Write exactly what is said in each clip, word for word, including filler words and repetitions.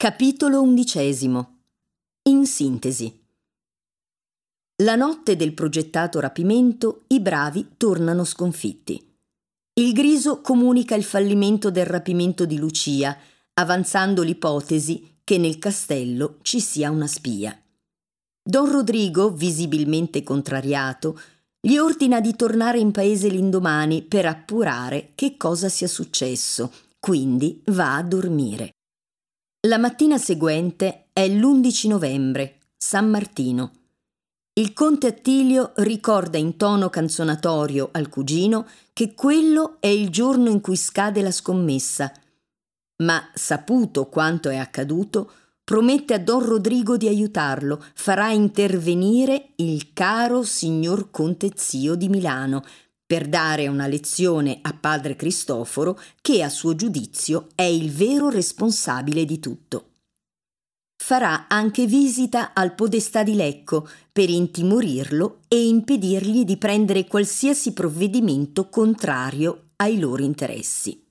Capitolo undicesimo. In sintesi. La notte del progettato rapimento i bravi tornano sconfitti. Il Griso comunica il fallimento del rapimento di Lucia, avanzando l'ipotesi che nel castello ci sia una spia. Don Rodrigo, visibilmente contrariato, gli ordina di tornare in paese l'indomani per appurare che cosa sia successo, quindi va a dormire. La mattina seguente è l'undici novembre, San Martino. Il conte Attilio ricorda in tono canzonatorio al cugino che quello è il giorno in cui scade la scommessa, ma saputo quanto è accaduto, promette a Don Rodrigo di aiutarlo, farà intervenire il caro signor conte zio di Milano per dare una lezione a padre Cristoforo che a suo giudizio è il vero responsabile di tutto. Farà anche visita al podestà di Lecco per intimorirlo e impedirgli di prendere qualsiasi provvedimento contrario ai loro interessi.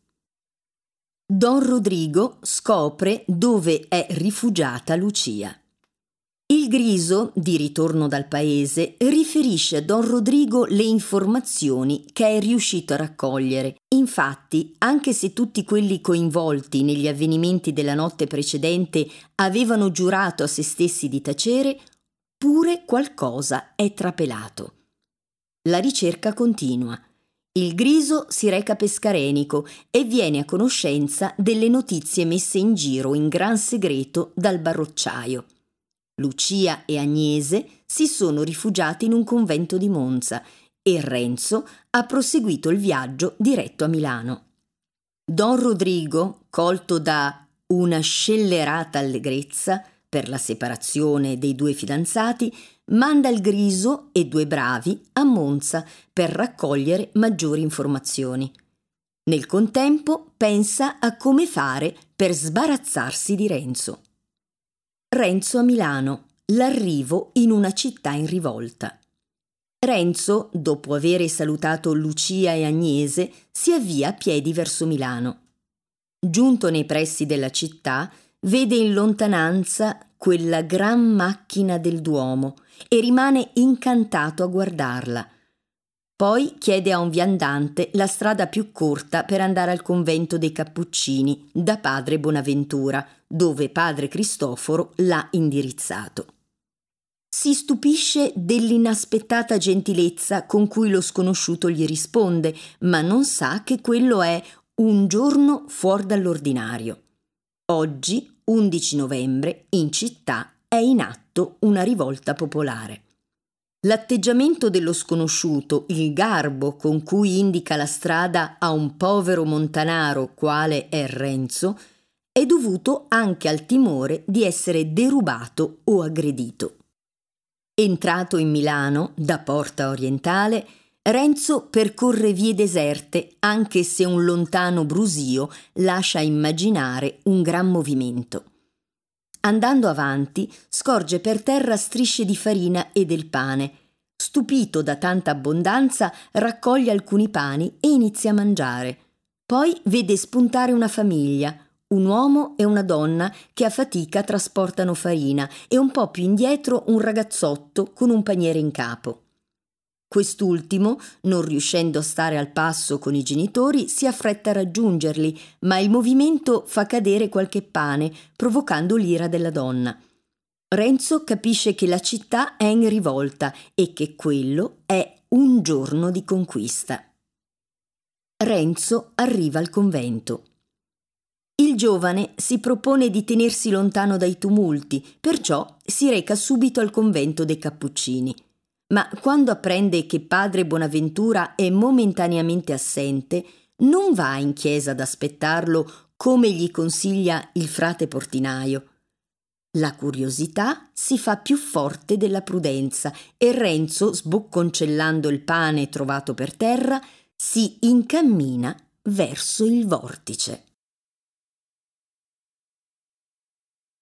Don Rodrigo scopre dove è rifugiata Lucia. Il Griso, di ritorno dal paese, riferisce a Don Rodrigo le informazioni che è riuscito a raccogliere. Infatti, anche se tutti quelli coinvolti negli avvenimenti della notte precedente avevano giurato a se stessi di tacere, pure qualcosa è trapelato. La ricerca continua. Il Griso si reca a Pescarenico e viene a conoscenza delle notizie messe in giro in gran segreto dal barocciaio. Lucia e Agnese si sono rifugiati in un convento di Monza e Renzo ha proseguito il viaggio diretto a Milano. Don Rodrigo, colto da una scellerata allegrezza per la separazione dei due fidanzati, manda il Griso e due bravi a Monza per raccogliere maggiori informazioni. Nel contempo pensa a come fare per sbarazzarsi di Renzo. Renzo a Milano, l'arrivo in una città in rivolta. Renzo, dopo avere salutato Lucia e Agnese, si avvia a piedi verso Milano. Giunto nei pressi della città, vede in lontananza quella gran macchina del Duomo e rimane incantato a guardarla. Poi chiede a un viandante la strada più corta per andare al convento dei Cappuccini da padre Bonaventura, dove padre Cristoforo l'ha indirizzato. Si stupisce dell'inaspettata gentilezza con cui lo sconosciuto gli risponde, ma non sa che quello è un giorno fuori dall'ordinario. Oggi, undici novembre, in città è in atto una rivolta popolare. L'atteggiamento dello sconosciuto, il garbo con cui indica la strada a un povero montanaro quale è Renzo, è dovuto anche al timore di essere derubato o aggredito. Entrato in Milano, da Porta Orientale, Renzo percorre vie deserte, anche se un lontano brusio lascia immaginare un gran movimento. Andando avanti, scorge per terra strisce di farina e del pane. Stupito da tanta abbondanza, raccoglie alcuni pani e inizia a mangiare. Poi vede spuntare una famiglia, un uomo e una donna che a fatica trasportano farina e un po' più indietro un ragazzotto con un paniere in capo. Quest'ultimo, non riuscendo a stare al passo con i genitori, si affretta a raggiungerli, ma il movimento fa cadere qualche pane, provocando l'ira della donna. Renzo capisce che la città è in rivolta e che quello è un giorno di conquista. Renzo arriva al convento. Il giovane si propone di tenersi lontano dai tumulti, perciò si reca subito al convento dei Cappuccini. Ma quando apprende che padre Bonaventura è momentaneamente assente, non va in chiesa ad aspettarlo come gli consiglia il frate portinaio. La curiosità si fa più forte della prudenza e Renzo, sbocconcellando il pane trovato per terra, si incammina verso il vortice.